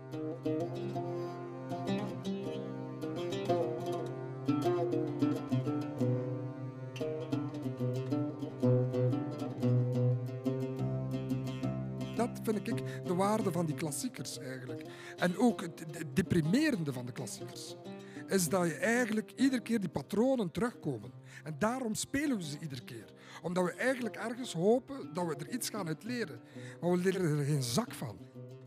Dat vind ik de waarde van die klassiekers eigenlijk. En ook het deprimerende van de klassiekers is dat je eigenlijk iedere keer die patronen terugkomen. En daarom spelen we ze iedere keer. Omdat we eigenlijk ergens hopen dat we er iets gaan uit leren. Maar we leren er geen zak van.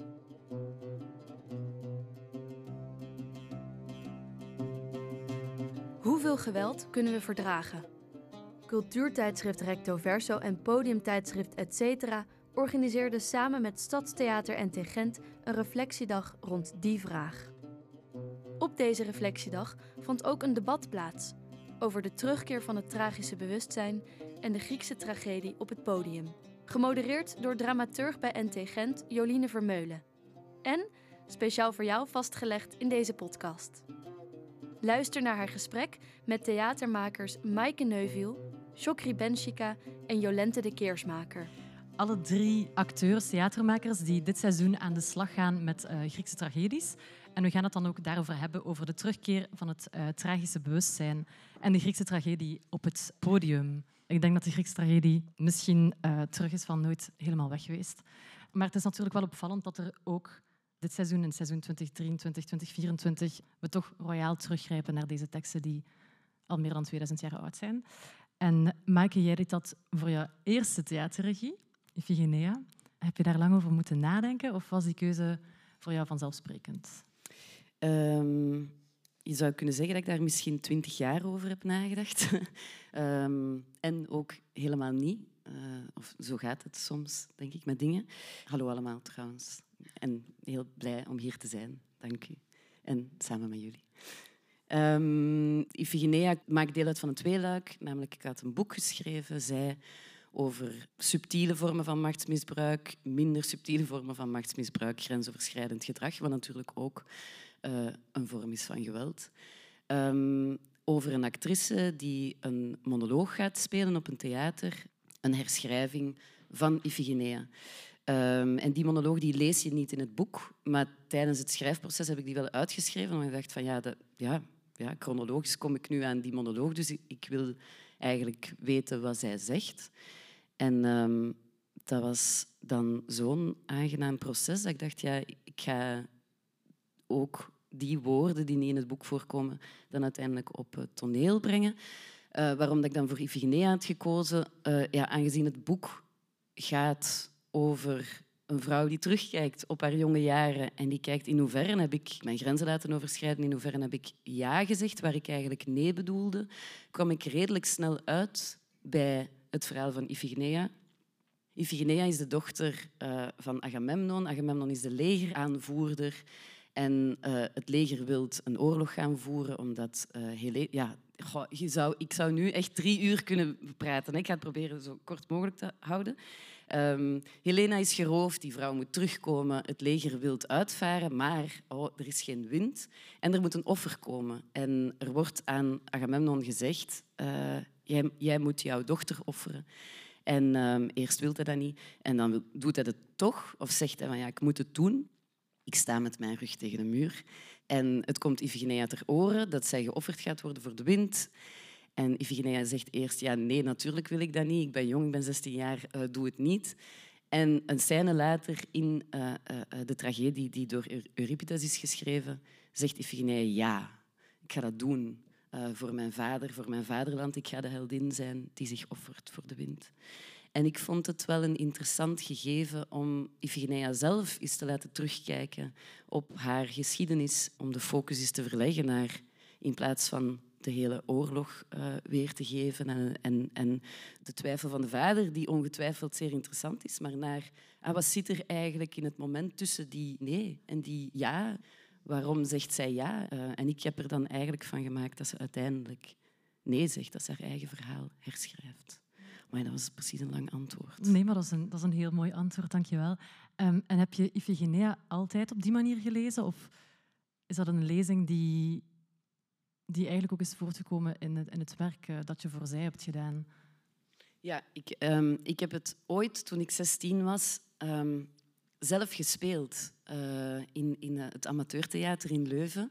Hoeveel geweld kunnen we verdragen? Cultuurtijdschrift Recto Verso en podiumtijdschrift Etc. organiseerden samen met Stadstheater NT Gent een reflectiedag rond die vraag. Op deze reflectiedag vond ook een debat plaats over de terugkeer van het tragische bewustzijn en de Griekse tragedie op het podium. Gemodereerd door dramaturg bij NT Gent Joline Vermeulen. En speciaal voor jou vastgelegd in deze podcast. Luister naar haar gesprek met theatermakers Maaike Neuviel, Chokri Benchika en Jolente de Keersmaker. Alle 3 acteurs, theatermakers die dit seizoen aan de slag gaan met Griekse tragedies. En we gaan het dan ook daarover hebben, over de terugkeer van het tragische bewustzijn en de Griekse tragedie op het podium. Ik denk dat de Griekse tragedie misschien terug is van nooit helemaal weg geweest. Maar het is natuurlijk wel opvallend dat er ook dit seizoen, in seizoen 2023, 2024, we toch royaal teruggrijpen naar deze teksten die al meer dan 2000 jaar oud zijn. En Maaike, jij deed dat voor jouw eerste theaterregie, Iphigenia. Heb je daar lang over moeten nadenken of was die keuze voor jou vanzelfsprekend? Je zou kunnen zeggen dat ik daar misschien 20 jaar over heb nagedacht. En ook helemaal niet. Of zo gaat het soms, denk ik, met dingen. Hallo allemaal trouwens. En heel blij om hier te zijn. Dank u. En samen met jullie. Iphigenia maakt deel uit van een tweeluik. Namelijk, ik had een boek geschreven, zij over subtiele vormen van machtsmisbruik, minder subtiele vormen van machtsmisbruik, grensoverschrijdend gedrag, wat natuurlijk ook een vorm is van geweld. Over een actrice die een monoloog gaat spelen op een theater, een herschrijving van Iphigenia. En die monoloog die lees je niet in het boek, maar tijdens het schrijfproces heb ik die wel uitgeschreven. En ik dacht van ja, chronologisch kom ik nu aan die monoloog, dus ik wil eigenlijk weten wat zij zegt. En dat was dan zo'n aangenaam proces dat ik dacht, ja, ik ga ook die woorden die niet in het boek voorkomen dan uiteindelijk op het toneel brengen. Waarom dat ik dan voor Iphigenia had gekozen? Aangezien het boek gaat over een vrouw die terugkijkt op haar jonge jaren en die kijkt in hoeverre heb ik mijn grenzen laten overschrijden, in hoeverre heb ik ja gezegd waar ik eigenlijk nee bedoelde, kwam ik redelijk snel uit bij het verhaal van Iphigenia. Iphigenia is de dochter van Agamemnon. Agamemnon is de legeraanvoerder en het leger wil een oorlog gaan voeren omdat ik zou nu echt 3 uur kunnen praten. Ik ga het proberen zo kort mogelijk te houden. Helena is geroofd, die vrouw moet terugkomen. Het leger wil uitvaren, maar er is geen wind en er moet een offer komen. En er wordt aan Agamemnon gezegd, jij moet jouw dochter offeren. En eerst wil hij dat niet en dan doet hij het toch of zegt hij van ja, ik moet het doen. Ik sta met mijn rug tegen de muur. En het komt Iphigenia ter oren dat zij geofferd gaat worden voor de wind. En Iphigenia zegt eerst, ja, nee, natuurlijk wil ik dat niet. Ik ben jong, ik ben 16 jaar, doe het niet. En een scène later in de tragedie die door Euripides is geschreven, zegt Iphigenia, ja, ik ga dat doen voor mijn vader, voor mijn vaderland. Ik ga de heldin zijn die zich offert voor de wind. En ik vond het wel een interessant gegeven om Iphigenia zelf eens te laten terugkijken op haar geschiedenis, om de focus eens te verleggen naar, in plaats van de hele oorlog weer te geven en de twijfel van de vader, die ongetwijfeld zeer interessant is, maar naar wat zit er eigenlijk in het moment tussen die nee en die ja? Waarom zegt zij ja? En ik heb er dan eigenlijk van gemaakt dat ze uiteindelijk nee zegt, dat ze haar eigen verhaal herschrijft. Maar dat was precies een lang antwoord. Nee, maar dat is een heel mooi antwoord, dank je wel. En heb je Iphigenia altijd op die manier gelezen? Of is dat een lezing die eigenlijk ook is voortgekomen in het werk dat je voor zij hebt gedaan? Ja, ik heb het ooit, toen ik 16 was, zelf gespeeld in het amateurtheater in Leuven.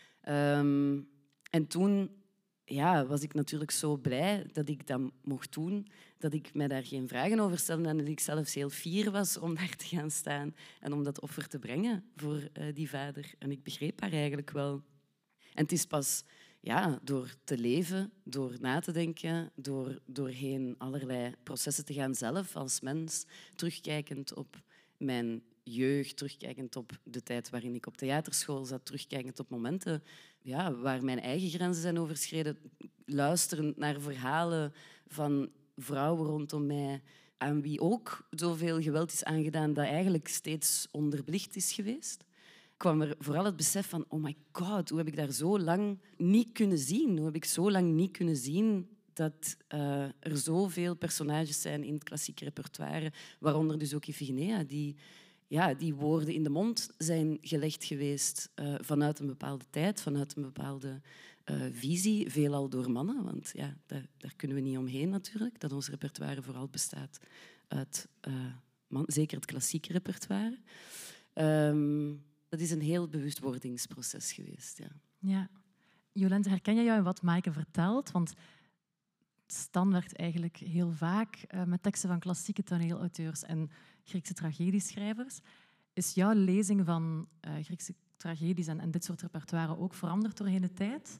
En toen was ik natuurlijk zo blij dat ik dat mocht doen, dat ik mij daar geen vragen over stelde en dat ik zelfs heel fier was om daar te gaan staan en om dat offer te brengen voor die vader. En ik begreep haar eigenlijk wel. En het is pas door te leven, door na te denken, doorheen allerlei processen te gaan zelf als mens, terugkijkend op mijn jeugd, terugkijkend op de tijd waarin ik op theaterschool zat, terugkijkend op momenten waar mijn eigen grenzen zijn overschreden, luisterend naar verhalen van vrouwen rondom mij aan wie ook zoveel geweld is aangedaan dat eigenlijk steeds onderbelicht is geweest, kwam er vooral het besef van oh my god, hoe heb ik daar zo lang niet kunnen zien? Hoe heb ik zo lang niet kunnen zien dat er zoveel personages zijn in het klassieke repertoire, waaronder dus ook Iphigenia, die woorden in de mond zijn gelegd geweest vanuit een bepaalde tijd, vanuit een bepaalde visie, veelal door mannen. Want daar kunnen we niet omheen natuurlijk, dat ons repertoire vooral bestaat uit zeker het klassieke repertoire. Dat is een heel bewustwordingsproces geweest. Ja. Ja. Jolente, herken jij jou in wat Maaike vertelt? Want Stan werkt eigenlijk heel vaak met teksten van klassieke toneelauteurs en Griekse tragedieschrijvers. Is jouw lezing van Griekse tragedies en dit soort repertoire ook veranderd doorheen de tijd?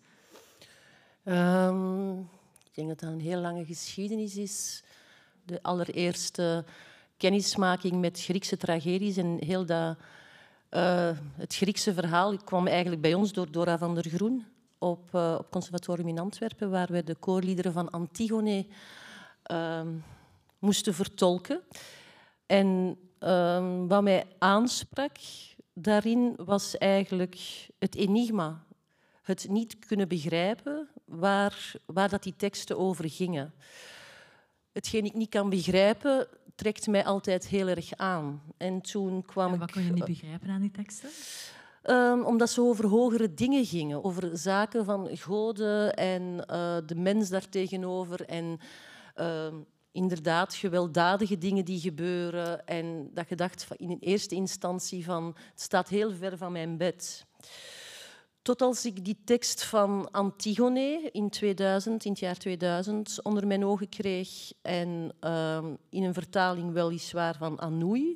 Ik denk dat dat een heel lange geschiedenis is. De allereerste kennismaking met Griekse tragedies en heel dat... het Griekse verhaal kwam eigenlijk bij ons door Dora van der Groen op het conservatorium in Antwerpen, waar we de koorliederen van Antigone moesten vertolken. En wat mij aansprak daarin was eigenlijk het enigma. Het niet kunnen begrijpen waar dat die teksten over gingen. Hetgeen ik niet kan begrijpen, trekt mij altijd heel erg aan. En toen kwam wat kon je niet begrijpen aan die teksten? Omdat ze over hogere dingen gingen. Over zaken van goden en de mens daartegenover. En inderdaad gewelddadige dingen die gebeuren. En dat je dacht in eerste instantie van... Het staat heel ver van mijn bed. Tot als ik die tekst van Antigone in het jaar 2000, onder mijn ogen kreeg. En in een vertaling weliswaar van Anouilh,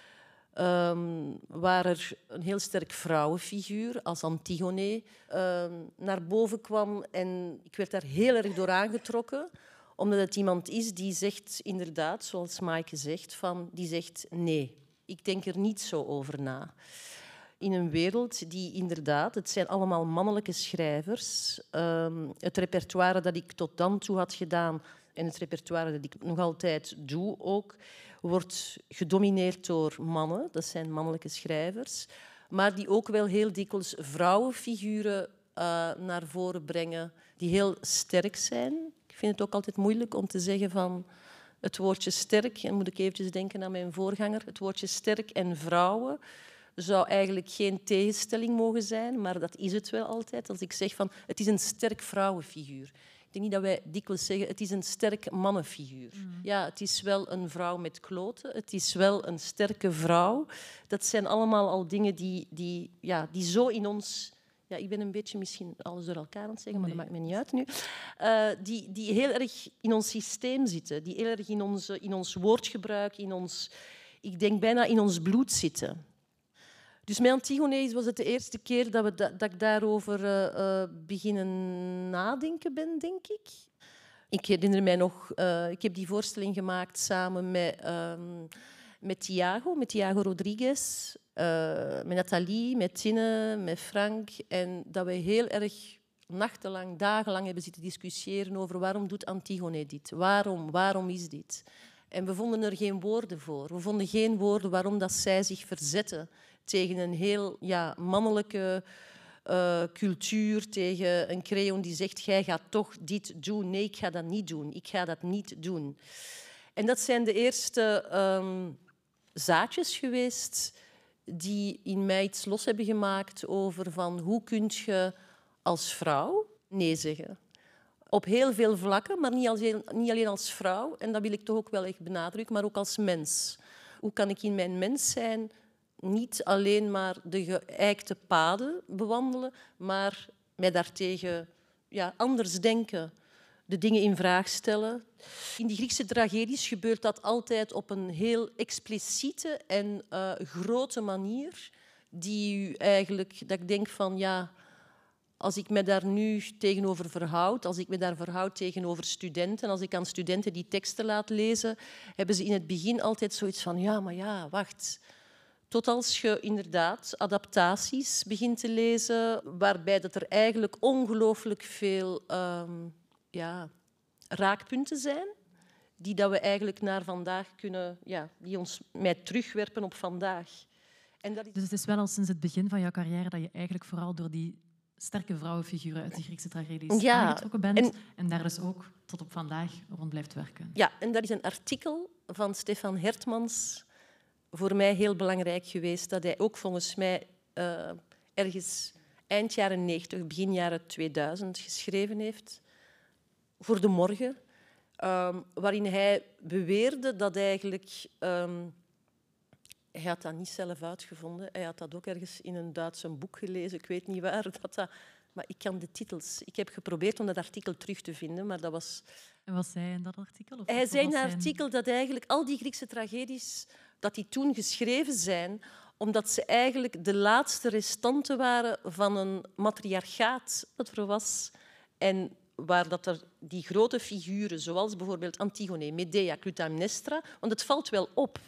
waar er een heel sterk vrouwenfiguur als Antigone naar boven kwam. En ik werd daar heel erg door aangetrokken, omdat het iemand is die zegt, inderdaad, zoals Maaike zegt, die zegt nee, ik denk er niet zo over na. In een wereld die inderdaad, het zijn allemaal mannelijke schrijvers. Het repertoire dat ik tot dan toe had gedaan en het repertoire dat ik nog altijd doe ook, wordt gedomineerd door mannen. Dat zijn mannelijke schrijvers. Maar die ook wel heel dikwijls vrouwenfiguren naar voren brengen die heel sterk zijn. Ik vind het ook altijd moeilijk om te zeggen van het woordje sterk, en moet ik eventjes denken aan mijn voorganger, het woordje sterk en vrouwen zou eigenlijk geen tegenstelling mogen zijn, maar dat is het wel altijd. Als ik zeg van het is een sterk vrouwenfiguur. Ik denk niet dat wij dikwijls zeggen het is een sterk mannenfiguur. Ja, het is wel een vrouw met kloten, het is wel een sterke vrouw. Dat zijn allemaal al dingen die zo in ons... Ja, ik ben een beetje misschien alles door elkaar aan het zeggen, maar dat maakt me niet uit nu. Die heel erg in ons systeem zitten, die heel erg in ons woordgebruik, ik denk bijna in ons bloed zitten. Dus met Antigone was het de eerste keer dat ik daarover beginnen nadenken ben, denk ik. Ik herinner mij nog, ik heb die voorstelling gemaakt samen met Thiago Rodriguez, met Nathalie, met Tinne, met Frank. En dat we heel erg nachtenlang, dagenlang hebben zitten discussiëren over waarom doet Antigone dit? Waarom is dit? En we vonden er geen woorden voor. We vonden geen woorden waarom dat zij zich verzette tegen een heel mannelijke cultuur, tegen een Creon die zegt, jij gaat toch dit doen. Nee, ik ga dat niet doen. Ik ga dat niet doen. En dat zijn de eerste zaadjes geweest die in mij iets los hebben gemaakt over van hoe kun je als vrouw nee zeggen. Op heel veel vlakken, maar niet alleen als vrouw. En dat wil ik toch ook wel echt benadrukken, maar ook als mens. hoe kan ik in mijn mens zijn niet alleen maar de geëikte paden bewandelen, maar mij daartegen anders denken, de dingen in vraag stellen. In die Griekse tragedies gebeurt dat altijd op een heel expliciete en grote manier, die u eigenlijk, dat ik denk van als ik me daar nu tegenover verhoud, als ik me daar verhoud tegenover studenten, als ik aan studenten die teksten laat lezen, hebben ze in het begin altijd zoiets van wacht. Tot als je inderdaad adaptaties begint te lezen, waarbij dat er eigenlijk ongelooflijk veel raakpunten zijn, die dat we eigenlijk naar vandaag kunnen, die ons mij terugwerpen op vandaag. En dat is... Dus het is wel al sinds het begin van jouw carrière dat je eigenlijk vooral door die sterke vrouwenfiguren uit de Griekse tragedies aangetrokken bent en daar dus ook tot op vandaag rond blijft werken. Ja, en dat is een artikel van Stefan Hertmans voor mij heel belangrijk geweest, dat hij ook volgens mij ergens eind jaren 90, begin jaren 2000 geschreven heeft, voor De Morgen, waarin hij beweerde dat eigenlijk... hij had dat niet zelf uitgevonden. Hij had dat ook ergens in een Duitse boek gelezen. Ik weet niet waar. Maar ik kan de titels. Ik heb geprobeerd om dat artikel terug te vinden, maar dat was... En wat zei hij in dat artikel? Hij zei in een artikel dat eigenlijk al die Griekse tragedies dat die toen geschreven zijn, omdat ze eigenlijk de laatste restanten waren van een matriarchaat dat er was. En waar dat er die grote figuren, zoals bijvoorbeeld Antigone, Medea, Clytemnestra, want het valt wel op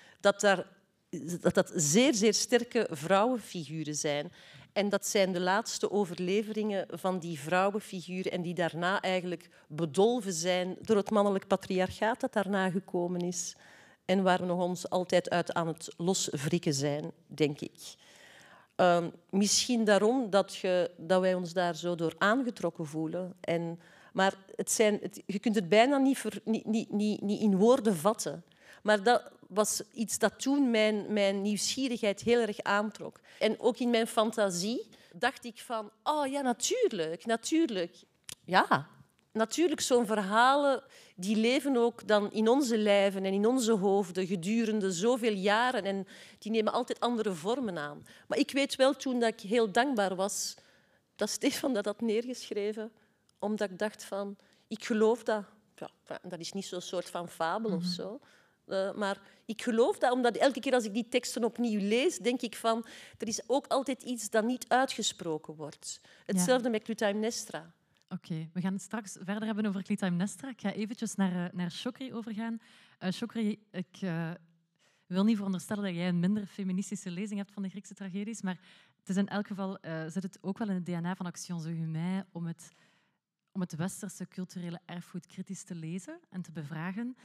dat zeer, zeer sterke vrouwenfiguren zijn. En dat zijn de laatste overleveringen van die vrouwenfiguren en die daarna eigenlijk bedolven zijn door het mannelijk patriarchaat dat daarna gekomen is. En waar we nog ons altijd uit aan het loswrikken zijn, denk ik. Misschien daarom dat wij ons daar zo door aangetrokken voelen. Maar je kunt het bijna niet in woorden vatten. Maar dat was iets dat toen mijn nieuwsgierigheid heel erg aantrok. En ook in mijn fantasie dacht ik van... Oh ja, natuurlijk. Ja, natuurlijk, zo'n verhalen die leven ook dan in onze lijven en in onze hoofden gedurende zoveel jaren. En die nemen altijd andere vormen aan. Maar ik weet wel toen dat ik heel dankbaar was dat Stefan dat had neergeschreven. Omdat ik dacht van, ik geloof dat. Ja, dat is niet zo'n soort van fabel of zo. Maar ik geloof dat, omdat elke keer als ik die teksten opnieuw lees, denk ik van, er is ook altijd iets dat niet uitgesproken wordt. Hetzelfde met Clytemnestra. Oké, we gaan het straks verder hebben over Clytemnestra. Ik ga eventjes naar Chokri overgaan. Chokri, ik wil niet veronderstellen dat jij een minder feministische lezing hebt van de Griekse tragedies, maar het is in elk geval zit het ook wel in het DNA van Action zo Humain om het westerse culturele erfgoed kritisch te lezen en te bevragen.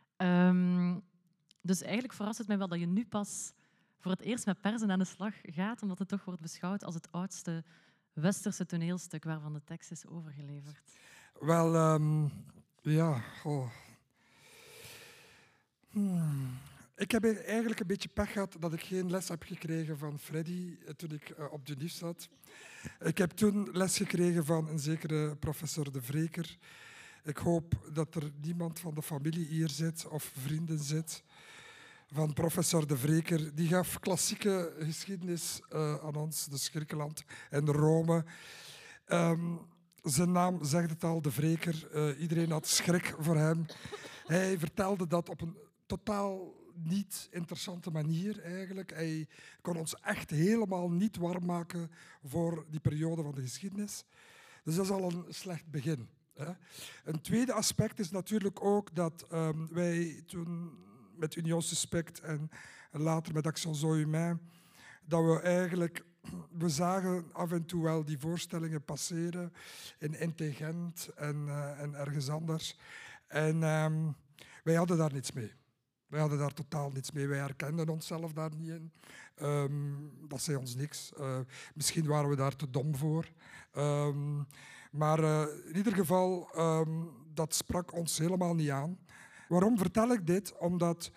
Dus eigenlijk verrast het mij wel dat je nu pas voor het eerst met persen aan de slag gaat, omdat het toch wordt beschouwd als het oudste westerse toneelstuk waarvan de tekst is overgeleverd. Wel, ja... Ik heb eigenlijk een beetje pech gehad dat ik geen les heb gekregen van Freddy toen ik op de NIF zat. Ik heb toen les gekregen van een zekere professor De Vreker. Ik hoop dat er niemand van de familie hier zit of vrienden zit van professor De Vreker. Die gaf klassieke geschiedenis aan ons, dus Griekenland en Rome. Zijn naam zegt het al, De Vreker. Iedereen had schrik voor hem. Hij vertelde dat op een totaal niet interessante manier eigenlijk. Hij kon ons echt helemaal niet warm maken voor die periode van de geschiedenis. Dus dat is al een slecht begin. Een tweede aspect is natuurlijk ook dat wij toen met Union Suspect en later met Action Zo Humain, dat we eigenlijk, we zagen af en toe wel die voorstellingen passeren in Intelligent en ergens anders. En wij hadden daar niets mee. Wij hadden daar totaal niets mee. Wij herkenden onszelf daar niet in. Dat zei ons niks. Misschien waren we daar te dom voor. Maar in ieder geval, dat sprak ons helemaal niet aan. Waarom vertel ik dit? Omdat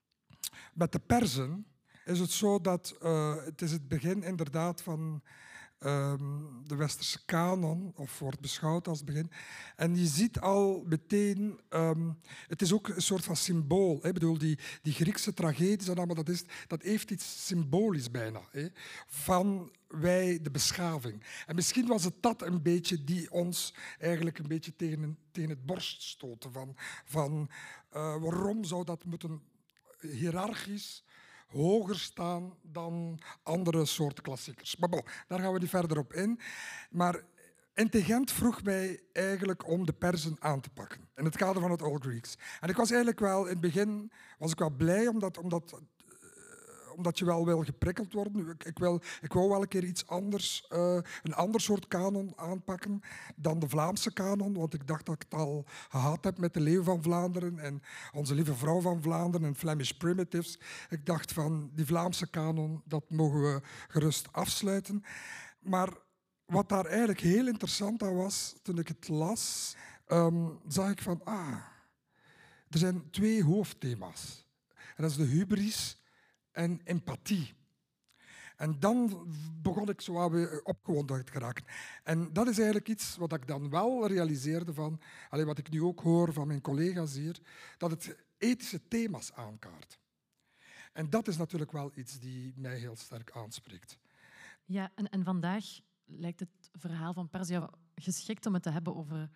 met de persen is het zo dat het is het begin inderdaad van de westerse kanon, of wordt beschouwd als begin. En je ziet al meteen, het is ook een soort van symbool. Hè. Ik bedoel, die Griekse tragedies en allemaal, dat heeft iets symbolisch bijna. Hè, van wij, de beschaving. En misschien was het dat een beetje die ons eigenlijk een beetje tegen het borst stoten. Van waarom zou dat moeten hiërarchisch hoger staan dan andere soorten klassiekers. Maar bon, daar gaan we niet verder op in. Maar Intelligent vroeg mij eigenlijk om de persen aan te pakken in het kader van het Old Greeks. En ik was eigenlijk wel, in het begin was ik wel blij omdat je wel wil geprikkeld worden. Ik wou wel een keer iets anders, een ander soort kanon aanpakken dan de Vlaamse kanon, want ik dacht dat ik het al gehad heb met de Leeuw van Vlaanderen en Onze Lieve Vrouw van Vlaanderen en Flemish Primitives. Ik dacht van, die Vlaamse kanon, dat mogen we gerust afsluiten. Maar wat daar eigenlijk heel interessant aan was, toen ik het las, zag ik van, er zijn 2 hoofdthema's. En dat is de hubris en empathie. En dan begon ik zo weer opgewonden te geraken. En dat is eigenlijk iets wat ik dan wel realiseerde van, wat ik nu ook hoor van mijn collega's hier, dat het ethische thema's aankaart. En dat is natuurlijk wel iets die mij heel sterk aanspreekt. Ja, en vandaag lijkt het verhaal van Persia geschikt om het te hebben over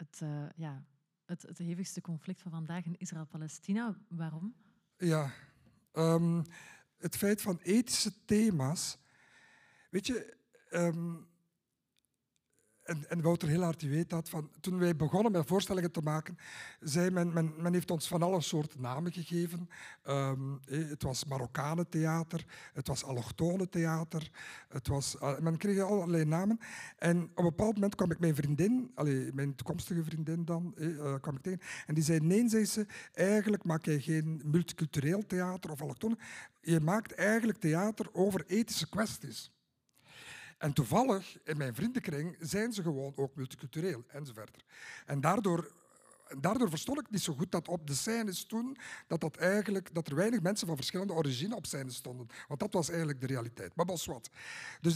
het hevigste conflict van vandaag in Israël-Palestina. Waarom? Ja, het feit van ethische thema's. Weet je, en Wouter Hilhard, die weet dat, toen wij begonnen met voorstellingen te maken, zei men heeft ons van alle soorten namen gegeven. Het was Marokkanentheater, het was allochtone theater, men kreeg allerlei namen. En op een bepaald moment kwam ik mijn vriendin, mijn toekomstige vriendin dan, kwam ik tegen, en die zei, nee, zei ze, eigenlijk maak jij geen multicultureel theater of allochtone, je maakt eigenlijk theater over ethische kwesties. En toevallig, in mijn vriendenkring, zijn ze gewoon ook multicultureel, enzovoort. En daardoor verstond ik niet zo goed dat op de scènes toen, dat er weinig mensen van verschillende origine op scène stonden. Want dat was eigenlijk de realiteit. Maar bon, wat. Dus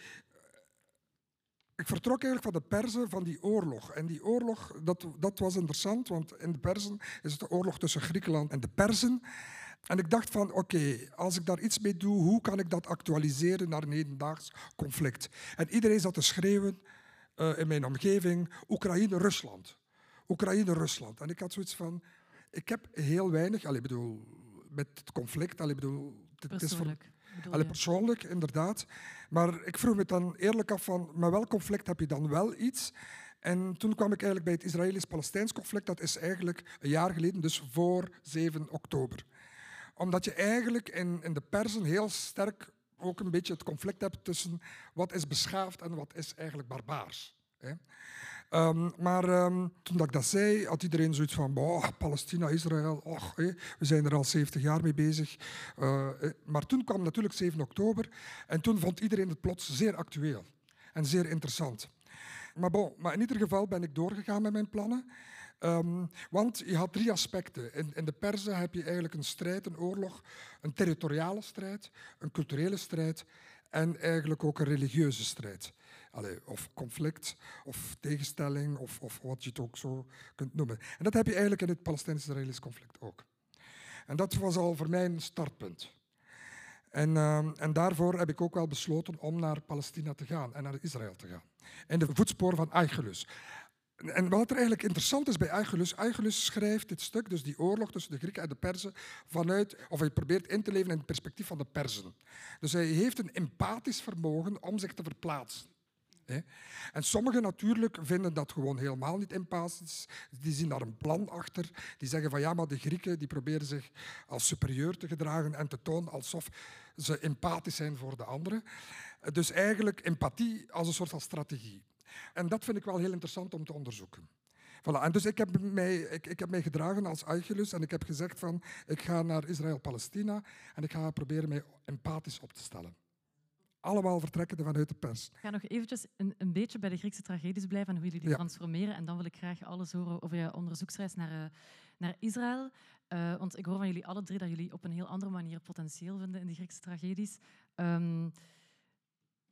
ik vertrok eigenlijk van de Perzen, van die oorlog. En die oorlog, dat was interessant, want in de Perzen is het de oorlog tussen Griekenland en de Perzen. En ik dacht van, oké, als ik daar iets mee doe, hoe kan ik dat actualiseren naar een hedendaags conflict? En iedereen zat te schreeuwen in mijn omgeving, Oekraïne-Rusland. Oekraïne-Rusland. En ik had zoiets van, ik heb heel weinig, met het conflict, het is persoonlijk, inderdaad. Maar ik vroeg me dan eerlijk af van, met welk conflict heb je dan wel iets? En toen kwam ik eigenlijk bij het Israëlisch-Palestijns conflict, dat is eigenlijk een jaar geleden, dus voor 7 oktober. Omdat je eigenlijk in de Perzen heel sterk ook een beetje het conflict hebt tussen wat is beschaafd en wat is eigenlijk barbaars. Maar toen ik dat zei, had iedereen zoiets van, Palestina, Israël, we zijn er al 70 jaar mee bezig. Maar toen kwam natuurlijk 7 oktober en toen vond iedereen het plots zeer actueel en zeer interessant. Maar in ieder geval ben ik doorgegaan met mijn plannen. Want je had 3 aspecten. In de Perzen heb je eigenlijk een strijd, een oorlog, een territoriale strijd, een culturele strijd en eigenlijk ook een religieuze strijd. Of conflict, of tegenstelling, of wat je het ook zo kunt noemen. En dat heb je eigenlijk in het Palestijns-Israëlisch conflict ook. En dat was al voor mij een startpunt. En daarvoor heb ik ook wel besloten om naar Palestina te gaan en naar Israël te gaan. In de voetsporen van Aeschylus. En wat er eigenlijk interessant is bij Aeschylus schrijft dit stuk, dus die oorlog tussen de Grieken en de Perzen, hij probeert in te leven in het perspectief van de Perzen. Dus hij heeft een empathisch vermogen om zich te verplaatsen. En sommigen natuurlijk vinden dat gewoon helemaal niet empathisch. Die zien daar een plan achter. Die zeggen van ja, maar de Grieken die proberen zich als superieur te gedragen en te tonen alsof ze empathisch zijn voor de anderen. Dus eigenlijk empathie als een soort van strategie. En dat vind ik wel heel interessant om te onderzoeken. Voilà. En dus ik heb mij gedragen als Aeschylus en ik heb gezegd van ik ga naar Israël-Palestina en ik ga proberen mij empathisch op te stellen. Allemaal vertrekkende vanuit de pers. Ik ga nog eventjes een beetje bij de Griekse tragedies blijven en hoe jullie die transformeren. En dan wil ik graag alles horen over je onderzoeksreis naar Israël. Want ik hoor van jullie alle 3 dat jullie op een heel andere manier potentieel vinden in de Griekse tragedies.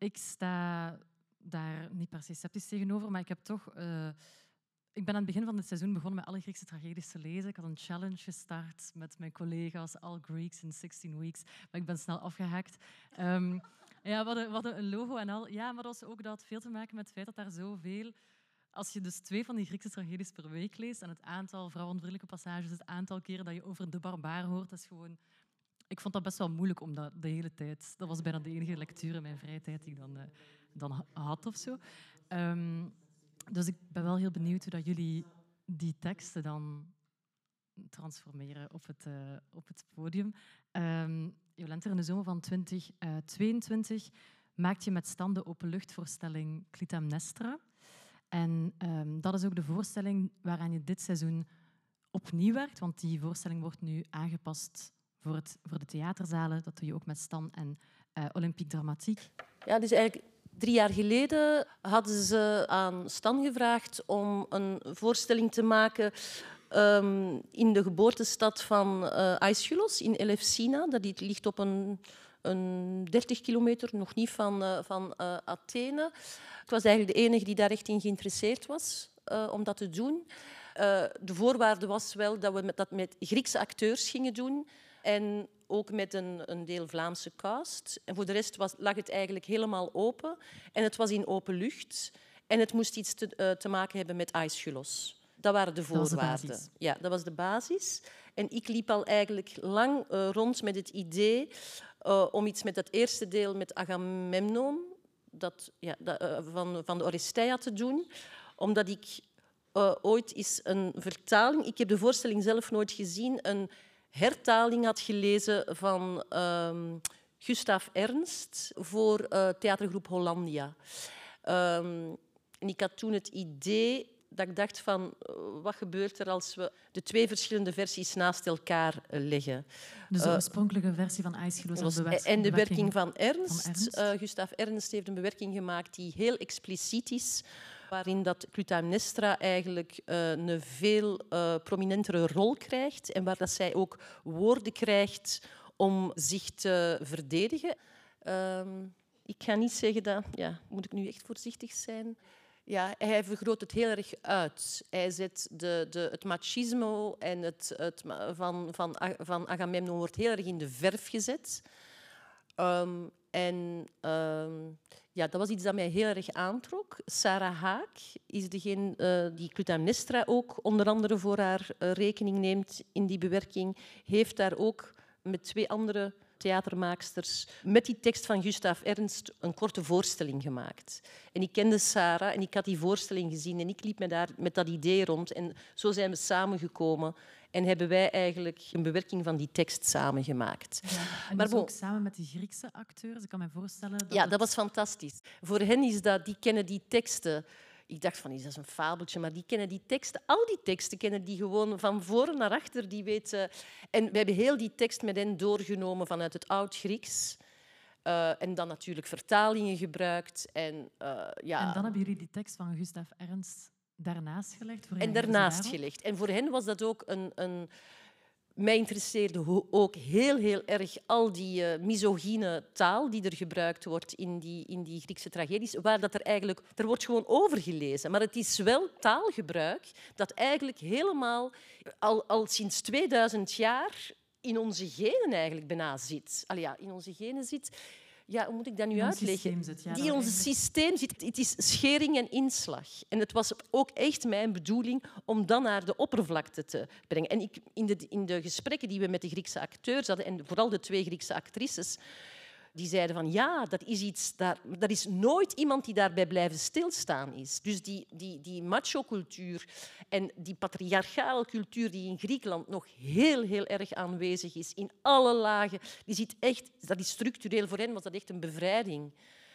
Ik sta daar niet per se sceptisch tegenover, maar ik heb toch... Ik ben aan het begin van dit seizoen begonnen met alle Griekse tragedies te lezen. Ik had een challenge gestart met mijn collega's, All Greeks in 16 Weeks, maar ik ben snel afgehaakt. Ja, we hadden een logo en al. Ja, maar dat was ook dat veel te maken met het feit dat daar zoveel... Als je dus 2 van die Griekse tragedies per week leest en het aantal vrouwenvriendelijke passages, het aantal keren dat je over de barbaar hoort, dat is gewoon... Ik vond dat best wel moeilijk om dat de hele tijd... Dat was bijna de enige lectuur in mijn vrije tijd die ik dan had of zo. Dus ik ben wel heel benieuwd hoe dat jullie die teksten dan transformeren op het podium. Jolenta, in de zomer van 2022 maakte je met Stan de openluchtvoorstelling Clytemnestra. En dat is ook de voorstelling waaraan je dit seizoen opnieuw werkt, want die voorstelling wordt nu aangepast voor de theaterzalen. Dat doe je ook met Stan en Olympique Dramatiek. Ja, dus eigenlijk 3 jaar geleden hadden ze aan Stan gevraagd om een voorstelling te maken in de geboortestad van Aeschylus, in Elefsina. Dat ligt op een 30 kilometer, nog niet van Athene. Ik was eigenlijk de enige die daar echt in geïnteresseerd was om dat te doen. De voorwaarde was wel dat we dat met Griekse acteurs gingen doen en ook met een deel Vlaamse cast. En voor de rest lag het eigenlijk helemaal open. En het was in open lucht. En het moest iets te maken hebben met Aeschylus. Dat waren de voorwaarden. Ja, dat was de basis. En ik liep al eigenlijk lang rond met het idee om iets met dat eerste deel met Agamemnon van de Oresteia te doen. Omdat ik ooit eens een vertaling... Ik heb de voorstelling zelf nooit gezien. Een hertaling had gelezen van Gustav Ernst voor theatergroep Hollandia. En ik had toen het idee dat ik dacht van... Wat gebeurt er als we de 2 verschillende versies naast elkaar leggen? Dus de oorspronkelijke versie van Aeschylus en de bewerking van Ernst. Gustav Ernst heeft een bewerking gemaakt die heel expliciet is, waarin dat Clytemnestra eigenlijk een veel prominentere rol krijgt en waar dat zij ook woorden krijgt om zich te verdedigen. Ik ga niet zeggen dat... Ja, moet ik nu echt voorzichtig zijn? Ja, hij vergroot het heel erg uit. Hij zet het machismo en van Agamemnon wordt heel erg in de verf gezet. Ja, dat was iets dat mij heel erg aantrok. Sarah Haak is degene die Clytemnestra ook onder andere voor haar rekening neemt in die bewerking. Heeft daar ook met 2 andere theatermaaksters met die tekst van Gustav Ernst een korte voorstelling gemaakt. En ik kende Sarah en ik had die voorstelling gezien en ik liep me daar met dat idee rond. En zo zijn we samengekomen en hebben wij eigenlijk een bewerking van die tekst samengemaakt. Ja, en maar dus ook samen met die Griekse acteurs. Ik kan me voorstellen... Dat was fantastisch. Voor hen is dat, die kennen die teksten. Ik dacht van, is dat een fabeltje? Maar die kennen die teksten, al die teksten kennen die gewoon van voor naar achter. Die weten... En we hebben heel die tekst met hen doorgenomen vanuit het Oud-Grieks. En dan natuurlijk vertalingen gebruikt. En dan hebben jullie die tekst van Gustav Ernst daarnaast gelegd? En voor hen was dat ook een mij interesseerde ook heel, heel erg al die misogyne taal die er gebruikt wordt in die Griekse tragedies, waar dat er wordt gewoon overgelezen. Maar het is wel taalgebruik dat eigenlijk helemaal al sinds 2000 jaar in onze genen eigenlijk bijna zit. In onze genen zit... Ja, hoe moet ik dat nu uitleggen? Die in ons systeem zit. Het is schering en inslag. En het was ook echt mijn bedoeling om dat naar de oppervlakte te brengen. En in de gesprekken die we met de Griekse acteurs hadden, en vooral de 2 Griekse actrices, die zeiden van ja, dat is iets... Dat is nooit iemand die daarbij blijven stilstaan is. Dus die macho-cultuur en die patriarchale cultuur die in Griekenland nog heel, heel erg aanwezig is, in alle lagen, die zit echt... Dat is structureel. Voor hen was dat echt een bevrijding.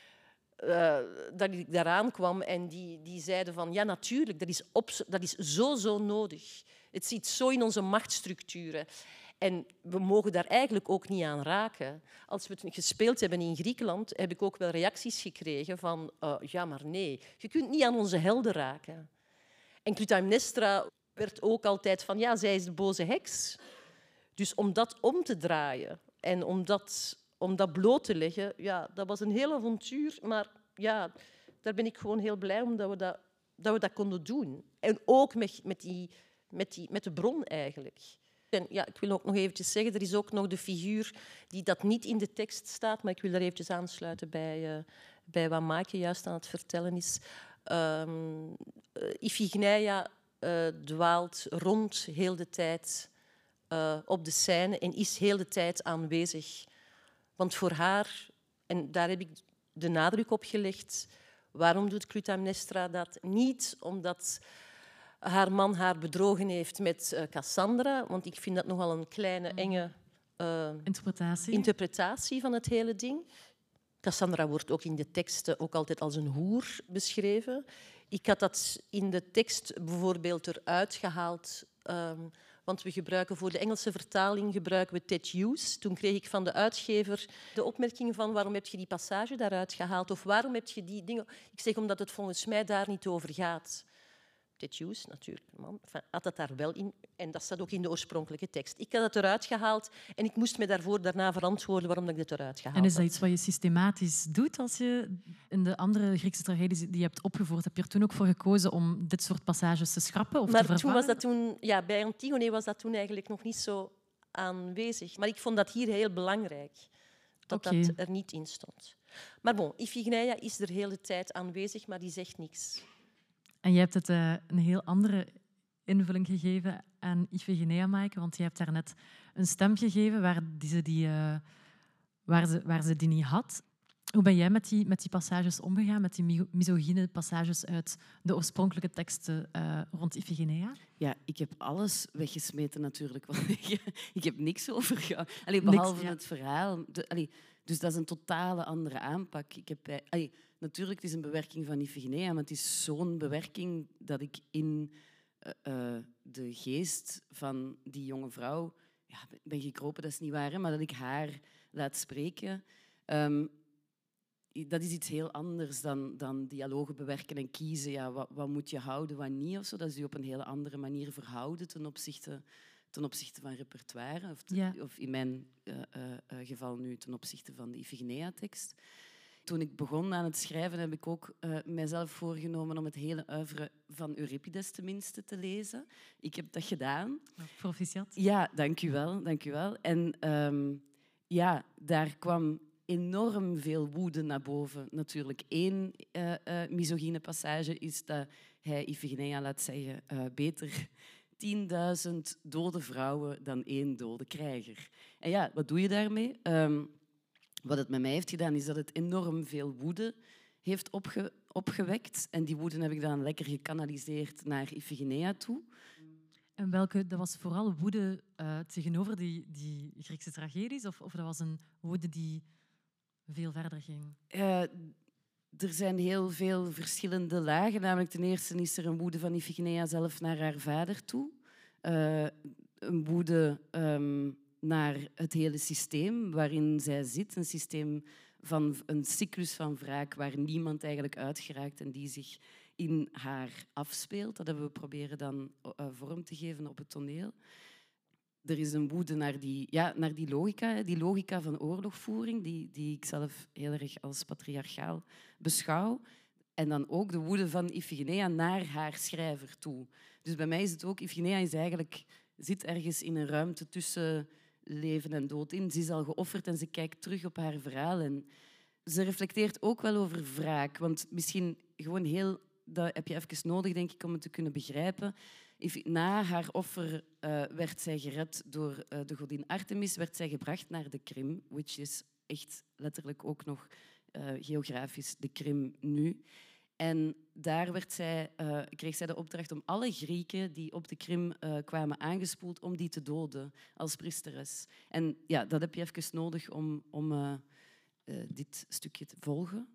Dat ik daaraan kwam en die zeiden van ja, natuurlijk, dat is zo nodig. Het zit zo in onze machtsstructuren. En we mogen daar eigenlijk ook niet aan raken. Als we het gespeeld hebben in Griekenland, heb ik ook wel reacties gekregen van ja, maar nee, je kunt niet aan onze helden raken. En Clytemnestra werd ook altijd van ja, zij is de boze heks. Dus om dat om te draaien en om dat om dat bloot te leggen, ja, dat was een heel avontuur. Maar ja, daar ben ik gewoon heel blij om dat we dat konden doen. En ook met de bron eigenlijk. En ja, ik wil ook nog eventjes zeggen, er is ook nog de figuur die dat niet in de tekst staat, maar ik wil daar eventjes aansluiten bij wat Maaike juist aan het vertellen is. Iphigenia dwaalt rond heel de tijd op de scène en is heel de tijd aanwezig. Want voor haar, en daar heb ik de nadruk op gelegd, waarom doet Clytemnestra dat? Niet omdat haar man haar bedrogen heeft met Cassandra, want ik vind dat nogal een kleine, enge interpretatie van het hele ding. Cassandra wordt ook in de teksten ook altijd als een hoer beschreven. Ik had dat in de tekst bijvoorbeeld eruit gehaald, want we gebruiken voor de Engelse vertaling gebruiken we Ted Hughes. Toen kreeg ik van de uitgever de opmerking van waarom heb je die passage daaruit gehaald of waarom heb je die dingen... Ik zeg omdat het volgens mij daar niet over gaat. Ted Hughes, natuurlijk, man, had dat daar wel in. En dat staat ook in de oorspronkelijke tekst. Ik had het eruit gehaald en ik moest me daarna verantwoorden waarom ik het eruit gehaald had. En is dat iets wat je systematisch doet als je in de andere Griekse tragedies die je hebt opgevoerd, heb je er toen ook voor gekozen om dit soort passages te schrappen of te vervangen? Bij Antigone was dat toen eigenlijk nog niet zo aanwezig. Maar ik vond dat hier heel belangrijk, dat er niet in stond. Maar bon, Iphigenia is er de hele tijd aanwezig, maar die zegt niks. En je hebt het een heel andere invulling gegeven aan Iphigenia, Maaike, want je hebt daar net een stem gegeven waar ze die niet had. Hoe ben jij met die passages omgegaan, met die misogyne passages uit de oorspronkelijke teksten rond Iphigenia? Ja, ik heb alles weggesmeten natuurlijk. Want ik heb niks overgehouden. Behalve het verhaal. Dus dat is een totale andere aanpak. Natuurlijk, het is een bewerking van Iphigenia, maar het is zo'n bewerking dat ik in de geest van die jonge vrouw ben gekropen, dat is niet waar, hè, maar dat ik haar laat spreken. Dat is iets heel anders dan dialogen bewerken en kiezen. Ja, wat moet je houden, wat niet? Of zo. Dat is je op een hele andere manier verhouden ten opzichte van repertoire. Of in mijn geval nu ten opzichte van de Iphigenia-tekst. Toen ik begon aan het schrijven, heb ik ook mijzelf voorgenomen om het hele oeuvre van Euripides tenminste te lezen. Ik heb dat gedaan. Proficiat. Ja, dank u wel. En daar kwam enorm veel woede naar boven. Natuurlijk, één misogyne passage is dat hij Iphigenia laat zeggen beter 10.000 dode vrouwen dan 1 dode krijger. En ja, wat doe je daarmee? Wat het met mij heeft gedaan, is dat het enorm veel woede heeft opgewekt. En die woede heb ik dan lekker gekanaliseerd naar Iphigenia toe. En dat was vooral woede tegenover die Griekse tragedies? Of dat was een woede die veel verder ging? Er zijn heel veel verschillende lagen. Namelijk, ten eerste is er een woede van Iphigenia zelf naar haar vader toe. Een woede naar het hele systeem waarin zij zit. Een systeem van een cyclus van wraak waar niemand eigenlijk uitgeraakt en die zich in haar afspeelt. Dat hebben we proberen dan vorm te geven op het toneel. Er is een woede naar die logica van oorlogvoering, die ik zelf heel erg als patriarchaal beschouw. En dan ook de woede van Iphigenia naar haar schrijver toe. Dus bij mij is het ook, Iphigenia zit ergens in een ruimte tussen leven en dood in. Ze is al geofferd en ze kijkt terug op haar verhaal. En ze reflecteert ook wel over wraak. Want misschien gewoon dat heb je even nodig, denk ik, om het te kunnen begrijpen. Na haar offer werd zij gered door de godin Artemis, werd zij gebracht naar de Krim, which is echt letterlijk ook nog geografisch de Krim nu. En daar kreeg zij de opdracht om alle Grieken die op de Krim kwamen aangespoeld, om die te doden als priesteres. En ja, dat heb je even nodig om dit stukje te volgen.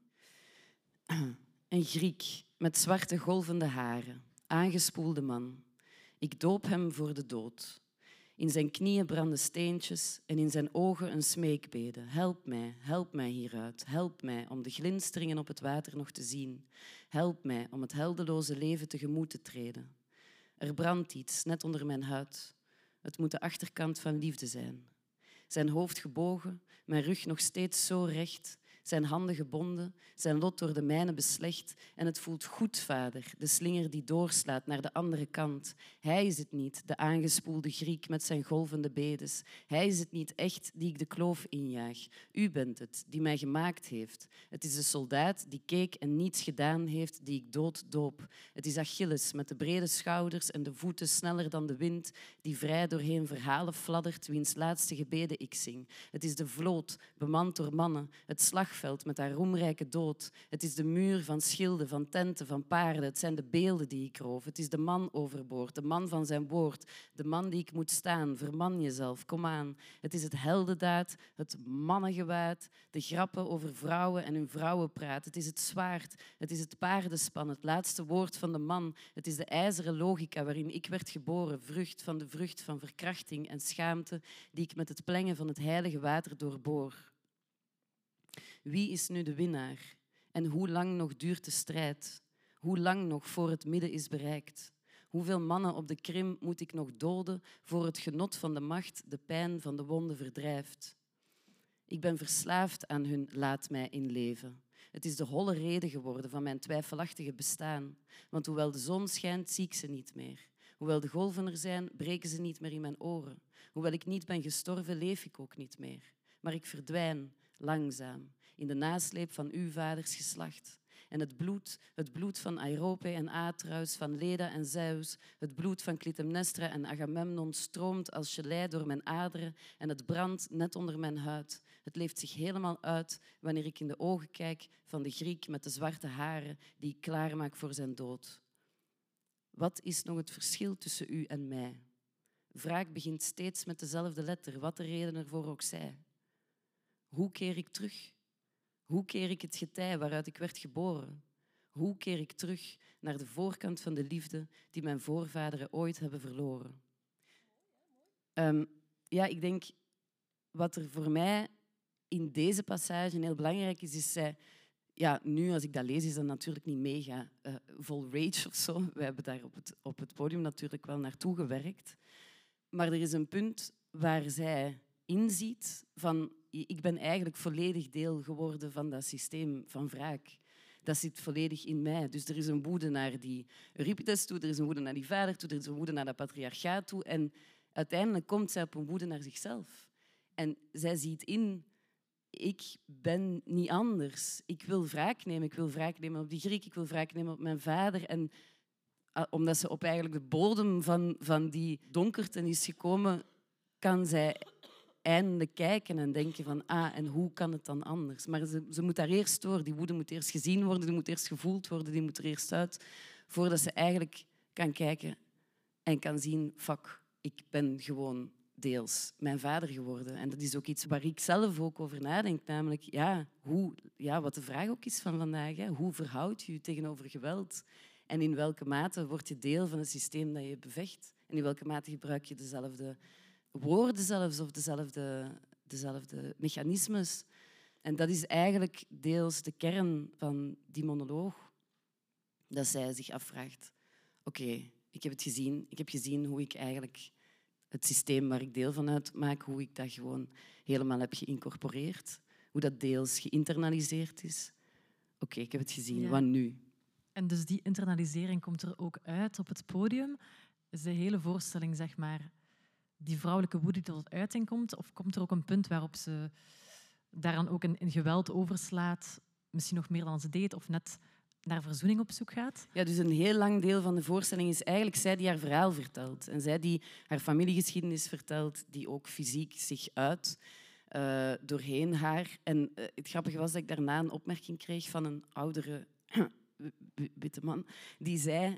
Een Griek met zwarte golvende haren, aangespoelde man. Ik doop hem voor de dood. In zijn knieën brandden steentjes en in zijn ogen een smeekbede. Help mij hieruit. Help mij om de glinsteringen op het water nog te zien. Help mij om het heldeloze leven tegemoet te treden. Er brandt iets net onder mijn huid. Het moet de achterkant van liefde zijn. zijn hoofd gebogen, mijn rug nog steeds zo recht, zijn handen gebonden, zijn lot door de mijne beslecht. En het voelt goed, vader, de slinger die doorslaat naar de andere kant. Hij is het niet, de aangespoelde Griek met zijn golvende bedes. Hij is het niet echt die ik de kloof injaag. U bent het, die mij gemaakt heeft. Het is de soldaat die keek en niets gedaan heeft, die ik dood doop. Het is Achilles met de brede schouders en de voeten sneller dan de wind, die vrij doorheen verhalen fladdert, wiens laatste gebeden ik zing. Het is de vloot, bemand door mannen, het slagveld met haar roemrijke dood. Het is de muur van schilden, van tenten, van paarden. Het zijn de beelden die ik roof. Het is de man overboord, de man van zijn woord, de man die ik moet staan. Verman jezelf, kom aan. Het is het heldendaad, het mannengewaad, de grappen over vrouwen en hun vrouwenpraat. Het is het zwaard, het is het paardenspan, het laatste woord van de man. Het is de ijzeren logica waarin ik werd geboren, vrucht van verkrachting en schaamte, die ik met het plengen van het heilige water doorboor. Wie is nu de winnaar? En hoe lang nog duurt de strijd? Hoe lang nog voor het midden is bereikt? Hoeveel mannen op de Krim moet ik nog doden voor het genot van de macht de pijn van de wonden verdrijft? Ik ben verslaafd aan hun laat mij inleven. Het is de holle reden geworden van mijn twijfelachtige bestaan. Want hoewel de zon schijnt, zie ik ze niet meer. Hoewel de golven er zijn, breken ze niet meer in mijn oren. Hoewel ik niet ben gestorven, leef ik ook niet meer. Maar ik verdwijn, langzaam, in de nasleep van uw vaders geslacht. En het bloed van Aerope en Atreus, van Leda en Zeus, het bloed van Clytemnestra en Agamemnon stroomt als gelei door mijn aderen en het brandt net onder mijn huid. Het leeft zich helemaal uit wanneer ik in de ogen kijk van de Griek met de zwarte haren die ik klaarmaak voor zijn dood. Wat is nog het verschil tussen u en mij? Wraak begint steeds met dezelfde letter, wat de reden ervoor ook zij. Hoe keer ik terug? Hoe keer ik het getij waaruit ik werd geboren? Hoe keer ik terug naar de voorkant van de liefde die mijn voorvaderen ooit hebben verloren? Ik denk wat er voor mij in deze passage heel belangrijk is zij... Ja, nu als ik dat lees is dat natuurlijk niet mega vol rage of zo. We hebben daar op het podium natuurlijk wel naartoe gewerkt. Maar er is een punt waar zij inziet van... Ik ben eigenlijk volledig deel geworden van dat systeem van wraak. Dat zit volledig in mij. Dus er is een woede naar die Euripides toe, er is een woede naar die vader toe, er is een woede naar dat patriarchaat toe. En uiteindelijk komt zij op een woede naar zichzelf. En zij ziet in... Ik ben niet anders. Ik wil wraak nemen. Ik wil wraak nemen op die Griek. Ik wil wraak nemen op mijn vader. En omdat ze op eigenlijk de bodem van die donkerte is gekomen, kan zij eindelijk kijken en denken van en hoe kan het dan anders? Maar ze moet daar eerst door. Die woede moet eerst gezien worden, die moet eerst gevoeld worden, die moet er eerst uit, voordat ze eigenlijk kan kijken en kan zien, fuck, ik ben gewoon deels mijn vader geworden. En dat is ook iets waar ik zelf ook over nadenk, namelijk wat de vraag ook is van vandaag. Hè? Hoe verhoud je je tegenover geweld? En in welke mate word je deel van het systeem dat je bevecht? En in welke mate gebruik je dezelfde woorden zelfs of dezelfde mechanismes? En dat is eigenlijk deels de kern van die monoloog. Dat zij zich afvraagt, oké, ik heb het gezien. Ik heb gezien hoe ik eigenlijk het systeem waar ik deel van uitmaak, hoe ik dat gewoon helemaal heb geïncorporeerd. Hoe dat deels geïnternaliseerd is. Oké, ik heb het gezien. Ja. Wat nu? En dus die internalisering komt er ook uit op het podium. Is de hele voorstelling, zeg maar, die vrouwelijke woede die tot uiting komt? Of komt er ook een punt waarop ze daaraan ook in geweld overslaat, misschien nog meer dan ze deed, of net naar verzoening op zoek gaat? Ja, dus een heel lang deel van de voorstelling is eigenlijk zij die haar verhaal vertelt. En zij die haar familiegeschiedenis vertelt, die ook fysiek zich uit doorheen haar. En het grappige was dat ik daarna een opmerking kreeg van een oudere witte man, die zei,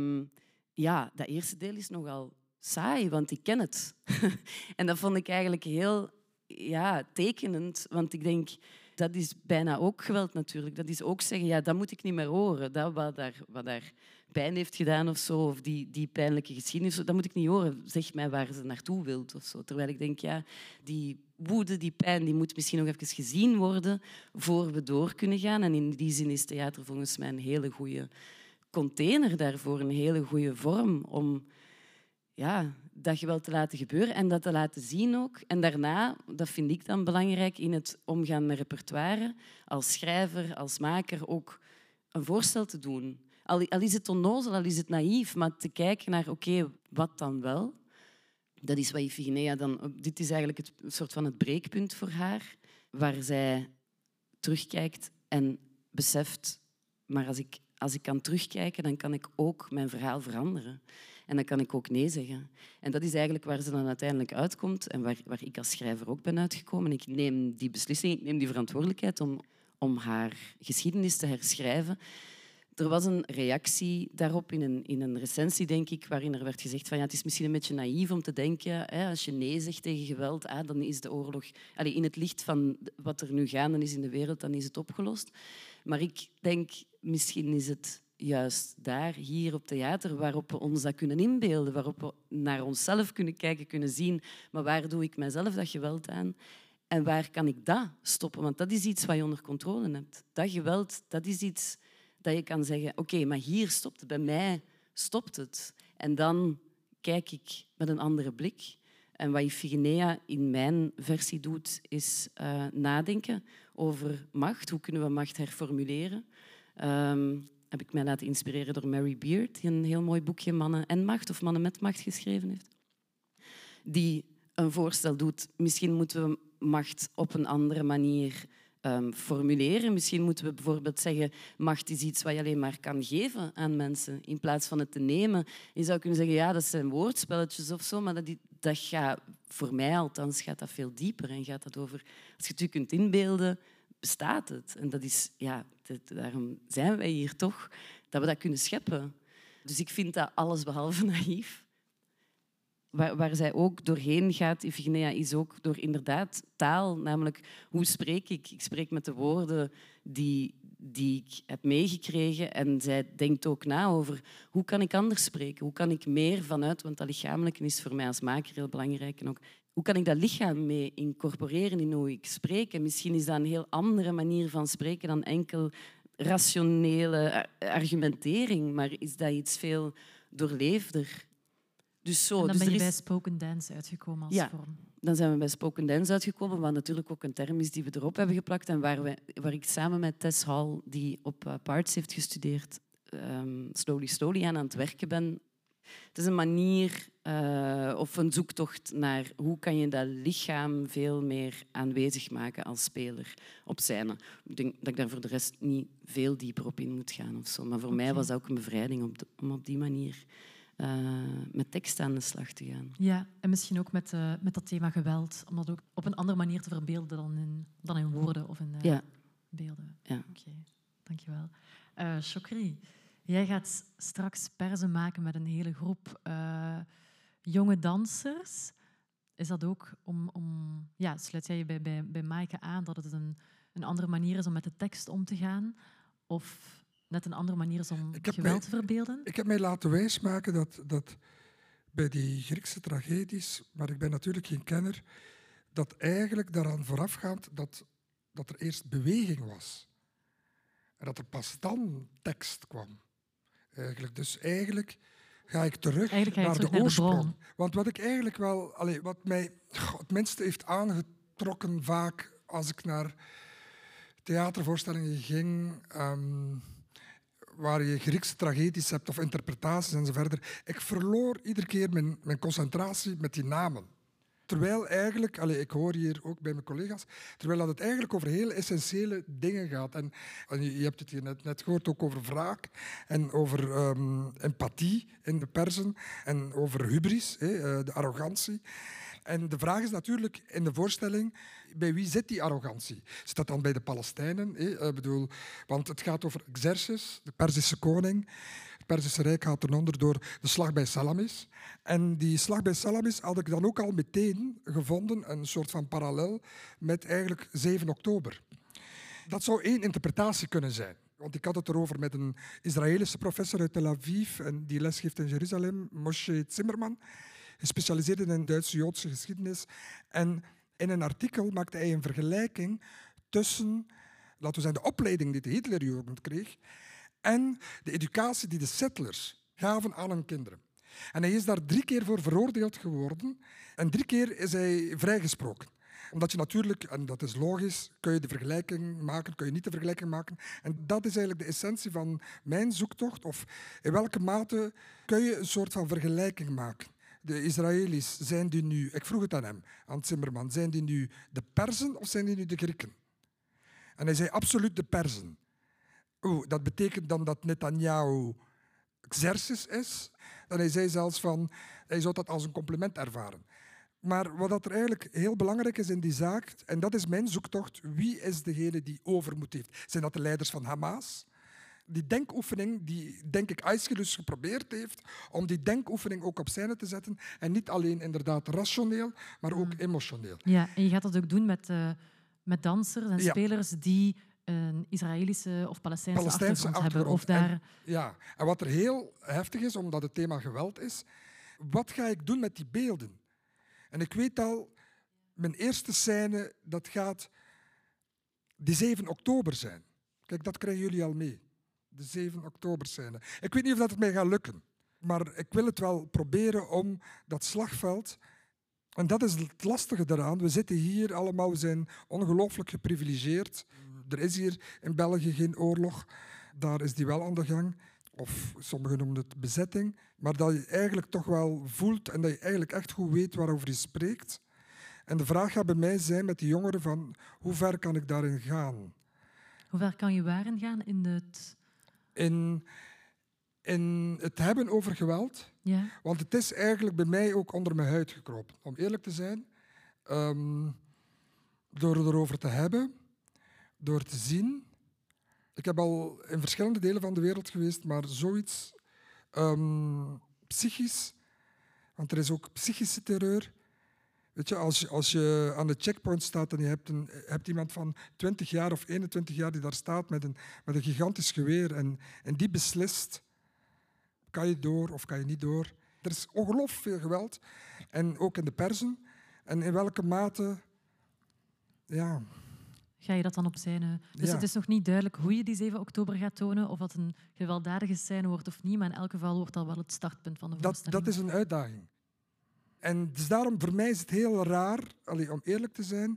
dat eerste deel is nogal saai, want ik ken het. En dat vond ik eigenlijk heel tekenend, want ik denk, dat is bijna ook geweld natuurlijk. Dat is ook zeggen, dat moet ik niet meer horen. Dat wat daar pijn heeft gedaan of zo, of die pijnlijke geschiedenis, dat moet ik niet horen. Zeg mij waar ze naartoe wilt of zo. Terwijl ik denk, die woede, die pijn, die moet misschien nog even gezien worden voor we door kunnen gaan. En in die zin is theater volgens mij een hele goede container daarvoor, een hele goede vorm om dat geweld te laten gebeuren en dat te laten zien ook. En daarna, dat vind ik dan belangrijk in het omgaan met repertoire, als schrijver, als maker, ook een voorstel te doen. Al is het onnozel, al is het naïef, maar te kijken naar, oké, wat dan wel? Dat is wat Iphigenia dan... Dit is eigenlijk een soort van het breekpunt voor haar, waar zij terugkijkt en beseft, maar als ik kan terugkijken, dan kan ik ook mijn verhaal veranderen. En dan kan ik ook nee zeggen. En dat is eigenlijk waar ze dan uiteindelijk uitkomt en waar ik als schrijver ook ben uitgekomen. Ik neem die beslissing, ik neem die verantwoordelijkheid om haar geschiedenis te herschrijven. Er was een reactie daarop in een recensie, denk ik, waarin er werd gezegd van ja, het is misschien een beetje naïef om te denken, als je nee zegt tegen geweld, dan is de oorlog... in het licht van wat er nu gaande is in de wereld, dan is het opgelost. Maar ik denk, misschien is het juist daar, hier op theater, waarop we ons dat kunnen inbeelden, waarop we naar onszelf kunnen kijken, kunnen zien, maar waar doe ik mijzelf dat geweld aan? En waar kan ik dat stoppen? Want dat is iets wat je onder controle hebt. Dat geweld, dat is iets dat je kan zeggen, oké, maar hier stopt het, bij mij stopt het. En dan kijk ik met een andere blik. En wat Iphigenia in mijn versie doet, is nadenken over macht. Hoe kunnen we macht herformuleren? Heb ik mij laten inspireren door Mary Beard, die een heel mooi boekje Mannen en Macht of Mannen met Macht geschreven heeft. Die een voorstel doet, misschien moeten we macht op een andere manier formuleren. Misschien moeten we bijvoorbeeld zeggen, macht is iets wat je alleen maar kan geven aan mensen, in plaats van het te nemen. Je zou kunnen zeggen, ja, dat zijn woordspelletjes of zo, maar dat gaat, voor mij althans, gaat dat veel dieper en gaat dat over... Als je het je kunt inbeelden, bestaat het. En dat is, ja, daarom zijn wij hier toch, dat we dat kunnen scheppen. Dus ik vind dat allesbehalve naïef. Waar zij ook doorheen gaat, Iphigenia, is ook door inderdaad taal. Namelijk, hoe spreek ik? Ik spreek met de woorden die ik heb meegekregen. En zij denkt ook na over, hoe kan ik anders spreken? Hoe kan ik meer vanuit, want dat lichamelijke is voor mij als maker heel belangrijk. En ook, hoe kan ik dat lichaam mee incorporeren in hoe ik spreek? En misschien is dat een heel andere manier van spreken dan enkel rationele argumentering. Maar is dat iets veel doorleefder? Dus zo. En dan dus ben je bij spoken dance uitgekomen als vorm. Dan zijn we bij spoken dance uitgekomen, wat natuurlijk ook een term is die we erop hebben geplakt en waar ik samen met Tess Hall, die op Parts heeft gestudeerd, slowly aan het werken ben. Het is een manier of een zoektocht naar hoe kan je dat lichaam veel meer aanwezig maken als speler op scène. Ik denk dat ik daar voor de rest niet veel dieper op in moet gaan. Of zo. Maar voor mij was dat ook een bevrijding om op die manier met tekst aan de slag te gaan. Ja, en misschien ook met dat thema geweld, om dat ook op een andere manier te verbeelden dan in woorden of in beelden. Ja. Oké, dankjewel. Chokri, jij gaat straks perzen maken met een hele groep jonge dansers. Is dat ook sluit jij je bij Maaike aan dat het een andere manier is om met de tekst om te gaan? Of net een andere manier is om geweld te verbeelden? Ik heb mij laten wijsmaken dat bij die Griekse tragedies, maar ik ben natuurlijk geen kenner, dat eigenlijk daaraan voorafgaand dat er eerst beweging was. En dat er pas dan tekst kwam. Dus eigenlijk ga ik terug naar de oorsprong. Want wat ik eigenlijk wel, wat mij het minste heeft aangetrokken vaak als ik naar theatervoorstellingen ging, waar je Griekse tragedies hebt of interpretaties en zo verder. Ik verloor iedere keer mijn concentratie met die namen. Terwijl eigenlijk, ik hoor hier ook bij mijn collega's, terwijl dat het eigenlijk over heel essentiële dingen gaat. En je hebt het hier net gehoord ook over wraak en over empathie in de persen en over hubris, de arrogantie. En de vraag is natuurlijk in de voorstelling, bij wie zit die arrogantie? Zit dat dan bij de Palestijnen? Want het gaat over Xerxes, de Perzische koning. Het Perzische Rijk gaat eronder door de slag bij Salamis. En die slag bij Salamis had ik dan ook al meteen gevonden, een soort van parallel met eigenlijk 7 oktober. Dat zou één interpretatie kunnen zijn. Want ik had het erover met een Israëlische professor uit Tel Aviv en die lesgeeft in Jeruzalem, Moshe Zimmerman, gespecialiseerd in Duitse-Joodse geschiedenis. En in een artikel maakte hij een vergelijking tussen, laten we zeggen, de opleiding die de Hitlerjugend kreeg en de educatie die de settlers gaven aan hun kinderen. En hij is daar 3 keer voor veroordeeld geworden. En 3 keer is hij vrijgesproken. Omdat je natuurlijk, en dat is logisch, kun je de vergelijking maken, kun je niet de vergelijking maken. En dat is eigenlijk de essentie van mijn zoektocht. Of in welke mate kun je een soort van vergelijking maken. De Israëli's, zijn die nu, ik vroeg het aan hem, aan Zimmerman, zijn die nu de Perzen of zijn die nu de Grieken? En hij zei absoluut de Perzen. Dat betekent dan dat Netanyahu Xerxes is. En hij zei zelfs van, hij zou dat als een compliment ervaren. Maar wat er eigenlijk heel belangrijk is in die zaak, en dat is mijn zoektocht, wie is degene die overmoed heeft? Zijn dat de leiders van Hamas? Die denkoefening die, denk ik, Aeschylus geprobeerd heeft om die denkoefening ook op scène te zetten. En niet alleen inderdaad rationeel, maar ook emotioneel. Ja, en je gaat dat ook doen met dansers en spelers die een Israëlische of Palestijnse achtergrond hebben. Of daar... En wat er heel heftig is, omdat het thema geweld is, wat ga ik doen met die beelden? En ik weet al, mijn eerste scène, dat gaat die 7 oktober zijn. Kijk, dat krijgen jullie al mee. De 7 oktober scène. Ik weet niet of dat het mij gaat lukken. Maar ik wil het wel proberen om dat slagveld... En dat is het lastige daaraan. We zitten hier allemaal, we zijn ongelooflijk geprivilegeerd. Er is hier in België geen oorlog. Daar is die wel aan de gang. Of sommigen noemen het bezetting. Maar dat je eigenlijk toch wel voelt en dat je eigenlijk echt goed weet waarover je spreekt. En de vraag gaat bij mij zijn met die jongeren van hoe ver kan ik daarin gaan? Hoe ver kan je waarin gaan in het... In het hebben over geweld. Ja. Want het is eigenlijk bij mij ook onder mijn huid gekropen. Om eerlijk te zijn, door erover te hebben, door te zien. Ik heb al in verschillende delen van de wereld geweest, maar zoiets psychisch, want er is ook psychische terreur. Weet je, als je aan de checkpoint staat en je hebt iemand van 20 jaar of 21 jaar die daar staat met een gigantisch geweer en die beslist, kan je door of kan je niet door. Er is ongelooflijk veel geweld, en ook in de persen. En in welke mate... Ja... Ga je dat dan op scène? Dus het is nog niet duidelijk hoe je die 7 oktober gaat tonen, of dat een gewelddadige scène wordt of niet, maar in elk geval wordt dat wel het startpunt van de voorstelling. Dat is een uitdaging. En dus daarom, voor mij is het heel raar, om eerlijk te zijn,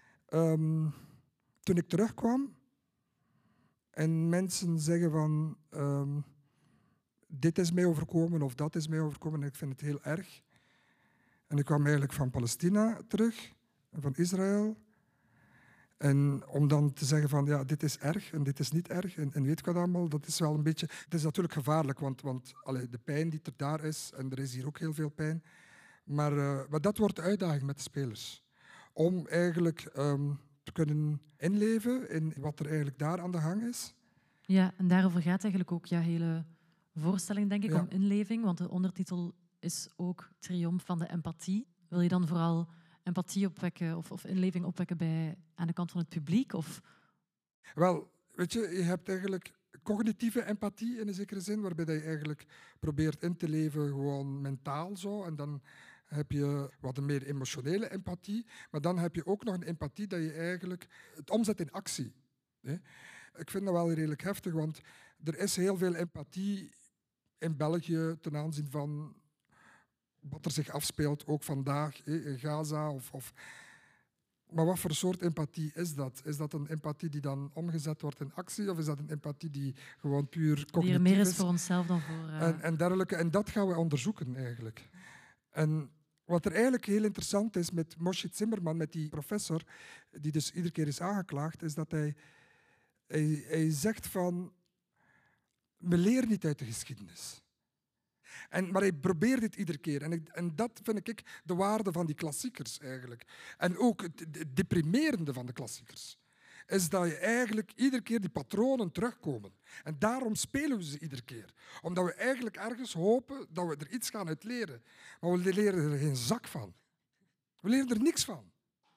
toen ik terugkwam en mensen zeggen van dit is mij overkomen of dat is mij overkomen, en ik vind het heel erg. En ik kwam eigenlijk van Palestina terug, van Israël. En om dan te zeggen van ja, dit is erg en dit is niet erg en weet ik wat allemaal, dat is wel een beetje... Het is natuurlijk gevaarlijk, want de pijn die er daar is, en er is hier ook heel veel pijn, maar dat wordt de uitdaging met de spelers. Om eigenlijk te kunnen inleven in wat er eigenlijk daar aan de gang is. Ja, en daarover gaat eigenlijk ook je hele voorstelling, denk ik, om inleving, want de ondertitel is ook Triomf van de empathie. Wil je dan vooral empathie opwekken of inleving opwekken aan de kant van het publiek? Of? Wel, weet je hebt eigenlijk cognitieve empathie in een zekere zin, waarbij je eigenlijk probeert in te leven gewoon mentaal zo. En dan heb je wat een meer emotionele empathie. Maar dan heb je ook nog een empathie dat je eigenlijk het omzet in actie. Ik vind dat wel redelijk heftig, want er is heel veel empathie in België ten aanzien van wat er zich afspeelt, ook vandaag in Gaza. Maar wat voor soort empathie is dat? Is dat een empathie die dan omgezet wordt in actie? Of is dat een empathie die gewoon puur cognitief is? Die er meer is voor onszelf dan voor... En dergelijke. En dat gaan we onderzoeken eigenlijk. En wat er eigenlijk heel interessant is met Moshe Zimmerman, met die professor, die dus iedere keer is aangeklaagd, is dat hij zegt van, we leren niet uit de geschiedenis. Maar hij probeert dit iedere keer. En dat vind ik de waarde van die klassiekers eigenlijk. En ook het deprimerende van de klassiekers. Is dat je eigenlijk iedere keer die patronen terugkomen. En daarom spelen we ze iedere keer. Omdat we eigenlijk ergens hopen dat we er iets gaan uit leren. Maar we leren er geen zak van. We leren er niks van.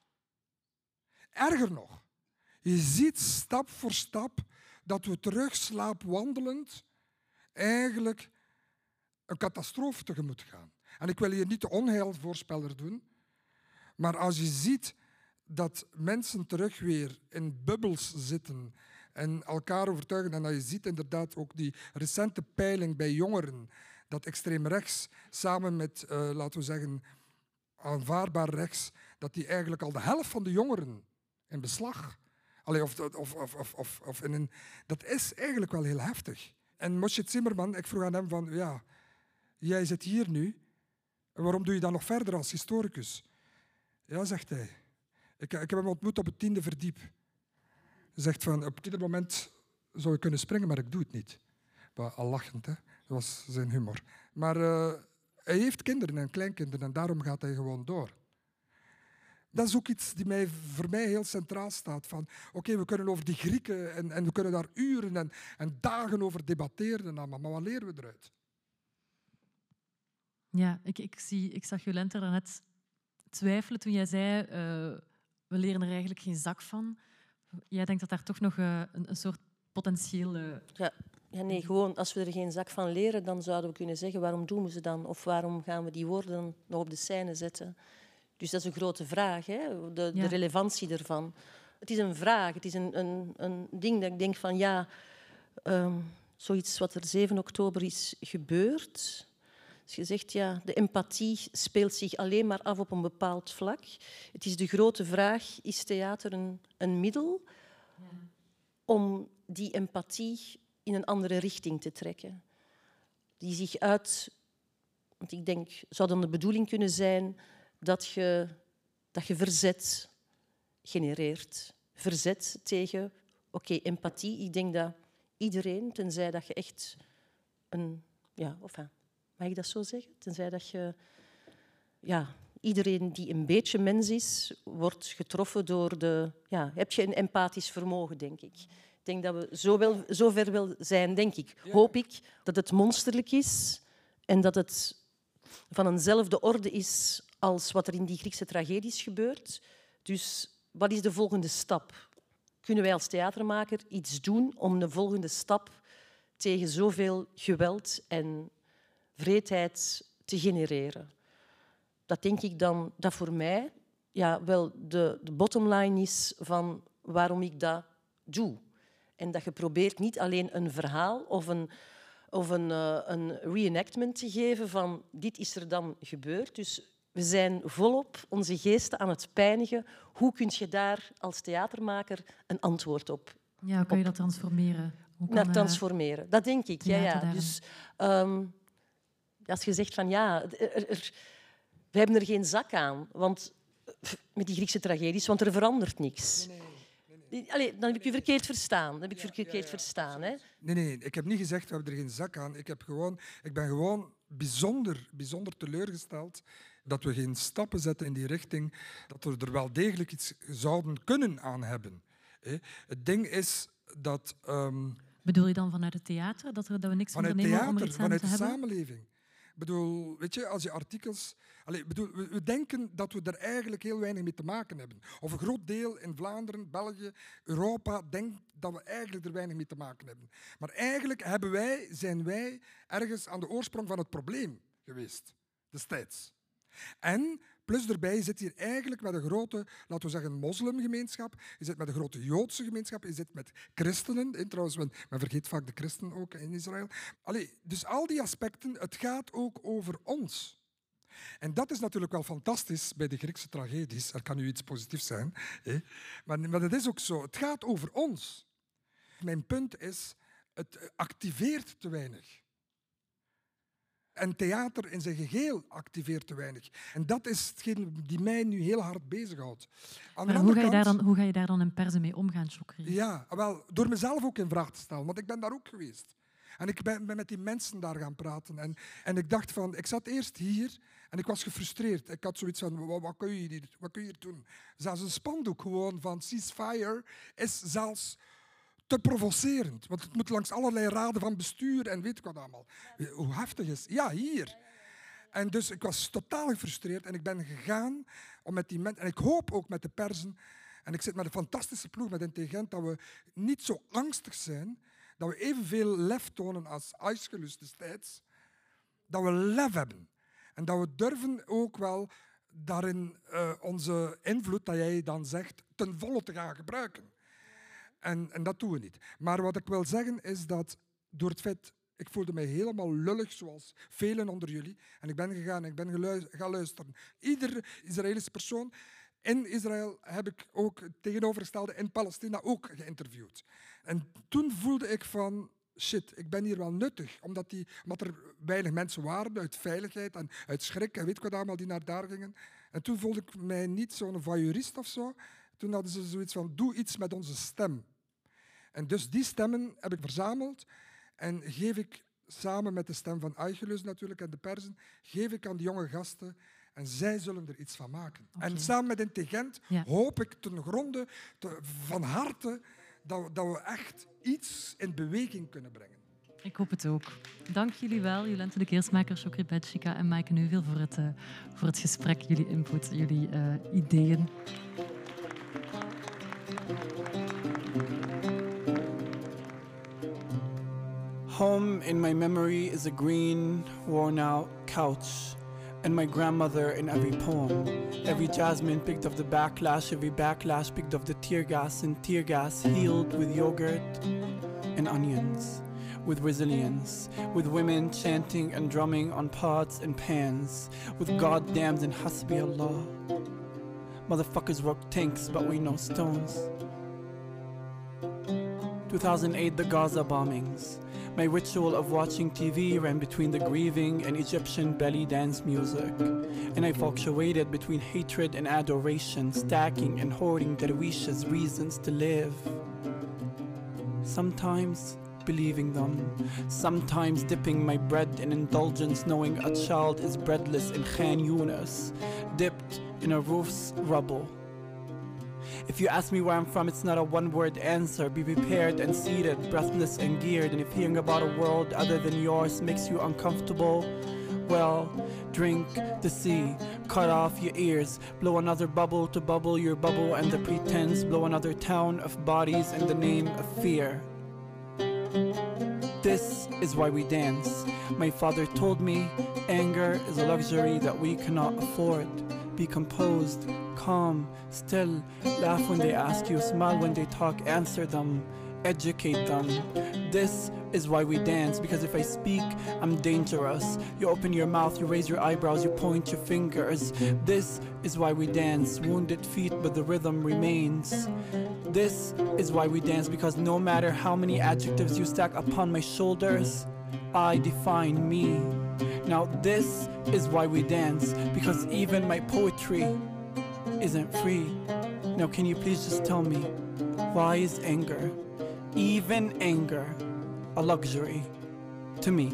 Erger nog. Je ziet stap voor stap dat we terug slaapwandelend eigenlijk een catastrofe tegemoet gaan. En ik wil hier niet de onheilvoorspeller doen, maar als je ziet dat mensen terug weer in bubbels zitten en elkaar overtuigen, en dat je ziet inderdaad ook die recente peiling bij jongeren, dat extreem rechts samen met, laten we zeggen, aanvaardbaar rechts, dat die eigenlijk al de helft van de jongeren in beslag. Allee, of in een, dat is eigenlijk wel heel heftig. En Moshe Zimmerman, ik vroeg aan hem van, ja, jij zit hier nu, en waarom doe je dat nog verder als historicus? Ja, zegt hij. Ik heb hem ontmoet op het 10e verdiep. Hij zegt van, op ieder moment zou ik kunnen springen, maar ik doe het niet. Maar al lachend, hè. Dat was zijn humor. Maar hij heeft kinderen en kleinkinderen en daarom gaat hij gewoon door. Dat is ook iets die voor mij heel centraal staat. Van, oké, we kunnen over die Grieken en we kunnen daar uren en dagen over debatteren en allemaal, maar wat leren we eruit? Ja, ik zag Jolenta daarnet twijfelen toen jij zei, we leren er eigenlijk geen zak van. Jij denkt dat daar toch nog een soort potentieel... Ja, nee, gewoon als we er geen zak van leren, dan zouden we kunnen zeggen, waarom doen we ze dan? Of waarom gaan we die woorden nog op de scène zetten? Dus dat is een grote vraag, hè? De relevantie ervan. Het is een vraag, het is een ding dat ik denk van, ja, zoiets wat er 7 oktober is gebeurd. Als je zegt, ja, de empathie speelt zich alleen maar af op een bepaald vlak. Het is de grote vraag, is theater een middel om die empathie in een andere richting te trekken? Die zich uit... Want ik denk, zou dan de bedoeling kunnen zijn dat je verzet genereert. Verzet tegen, empathie. Ik denk dat iedereen, tenzij dat je echt een... Ja, mag ik dat zo zeggen? Tenzij dat je... Ja, iedereen die een beetje mens is, wordt getroffen door de... Ja, heb je een empathisch vermogen, denk ik. Ik denk dat we zover wel zijn, denk ik. Hoop ik dat het monsterlijk is en dat het van eenzelfde orde is als wat er in die Griekse tragedies gebeurt. Dus wat is de volgende stap? Kunnen wij als theatermaker iets doen om de volgende stap tegen zoveel geweld en wreedheid te genereren? Dat denk ik dan dat voor mij wel de bottomline is van waarom ik dat doe. En dat je probeert niet alleen een verhaal of een reenactment te geven van dit is er dan gebeurd. Dus we zijn volop onze geesten aan het pijnigen. Hoe kun je daar als theatermaker een antwoord op? Ja, hoe kun je dat transformeren? Transformeren, dat denk ik. Ja. Dus als je zegt van we hebben er geen zak aan, want met die Griekse tragedies, want er verandert niks. Nee. Dan heb ik u verkeerd verstaan. Hè? Nee, ik heb niet gezegd we hebben er geen zak aan. Ik ben gewoon bijzonder teleurgesteld dat we geen stappen zetten in die richting, dat we er wel degelijk iets zouden kunnen aan hebben. Het ding is dat... Bedoel je dan vanuit het theater? Dat we niks ondernemen om er iets aan te hebben? Vanuit de samenleving. Ik bedoel, weet je, als je artikels... we denken dat we er eigenlijk heel weinig mee te maken hebben. Of een groot deel in Vlaanderen, België, Europa denkt dat we eigenlijk er weinig mee te maken hebben. Maar eigenlijk zijn wij ergens aan de oorsprong van het probleem geweest, destijds. En plus daarbij zit hier eigenlijk met een grote, laten we zeggen, moslimgemeenschap. Je zit met een grote Joodse gemeenschap. Je zit met christenen. Trouwens, men vergeet vaak de christenen ook in Israël. Dus al die aspecten, het gaat ook over ons. En dat is natuurlijk wel fantastisch bij de Griekse tragedies. Er kan nu iets positiefs zijn. Maar dat is ook zo. Het gaat over ons. Mijn punt is, het activeert te weinig. En theater in zijn geheel activeert te weinig. En dat is hetgeen die mij nu heel hard bezighoudt. Maar hoe ga je daar dan in persen mee omgaan, Chokri? Ja, wel, door mezelf ook in vraag te stellen. Want ik ben daar ook geweest. En ik ben met die mensen daar gaan praten. En ik dacht van, ik zat eerst hier en ik was gefrustreerd. Ik had zoiets van, wat kun je hier doen? Zelfs een spandoek gewoon van ceasefire is zelfs te provocerend. Want het moet langs allerlei raden van bestuur en weet ik wat allemaal. Hoe heftig is. Ja, hier. En dus ik was totaal gefrustreerd en ik ben gegaan om met die mensen... En ik hoop ook met de persen... En ik zit met een fantastische ploeg, met Intelligent, dat we niet zo angstig zijn, dat we evenveel lef tonen als Aeschylus destijds, dat we lef hebben. En dat we durven ook wel daarin onze invloed, dat jij dan zegt, ten volle te gaan gebruiken. En dat doen we niet. Maar wat ik wil zeggen is dat door het feit Ik voelde mij helemaal lullig, zoals velen onder jullie. En ik ben gegaan en ik ben gaan luisteren. Ieder Israëlische persoon in Israël heb ik ook het tegenovergestelde in Palestina ook geïnterviewd. En toen voelde ik van, shit, ik ben hier wel nuttig. Omdat er weinig mensen waren uit veiligheid en uit schrik en weet ik wat allemaal die naar daar gingen. En toen voelde ik mij niet zo'n voyeurist of zo. Toen hadden ze zoiets van, doe iets met onze stem. En dus die stemmen heb ik verzameld en geef ik samen met de stem van Aeschylus natuurlijk en de Perzen, geef ik aan die jonge gasten en zij zullen er iets van maken. Okay. En samen met Intelligent hoop ik ten gronde, van harte, dat we echt iets in beweging kunnen brengen. Ik hoop het ook. Dank jullie wel, Jolente de Keersmaker, Chokri Benchika en Maaike Neuville voor het gesprek, jullie input, jullie ideeën. Home in my memory is a green, worn-out couch, and my grandmother in every poem. Every jasmine picked of the backlash, every backlash picked of the tear gas, and tear gas healed with yogurt and onions, with resilience, with women chanting and drumming on pots and pans, with goddams and Hasbi Allah. Motherfuckers work tanks, but we know stones. 2008, the Gaza bombings. My ritual of watching TV ran between the grieving and Egyptian belly dance music, and I fluctuated between hatred and adoration, stacking and hoarding Darwish's reasons to live. Sometimes believing them, sometimes dipping my bread in indulgence, knowing a child is breadless in Khan Yunis, dipped in a roof's rubble. If you ask me where I'm from, it's not a one-word answer. Be prepared and seated, breathless and geared. And if hearing about a world other than yours makes you uncomfortable, well, drink the sea, cut off your ears, blow another bubble to bubble your bubble and the pretense, blow another town of bodies in the name of fear. This is why we dance. My father told me anger is a luxury that we cannot afford. Be composed, calm, still, laugh when they ask you, smile when they talk, answer them, educate them. This is why we dance, because if I speak, I'm dangerous. You open your mouth, you raise your eyebrows, you point your fingers. This is why we dance, wounded feet, but the rhythm remains. This is why we dance, because no matter how many adjectives you stack upon my shoulders, I define me. Now this is why we dance, because even my poetry isn't free. Now can you please just tell me, why is anger, even anger, a luxury to me?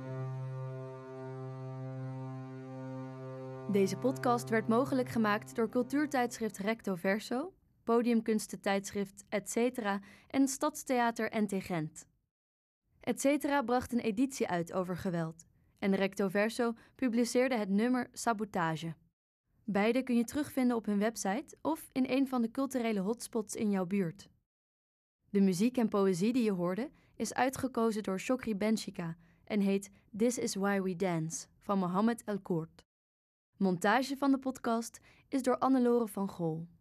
Deze podcast werd mogelijk gemaakt door cultuurtijdschrift Recto Verso, podiumkunstentijdschrift Etcetera en Stadstheater NT Gent. Etcetera bracht een editie uit over geweld en Recto Verso publiceerde het nummer Sabotage. Beide kun je terugvinden op hun website of in een van de culturele hotspots in jouw buurt. De muziek en poëzie die je hoorde is uitgekozen door Chokri Benchika en heet This is Why We Dance van Mohammed El Koort. Montage van de podcast is door Annelore van Gol.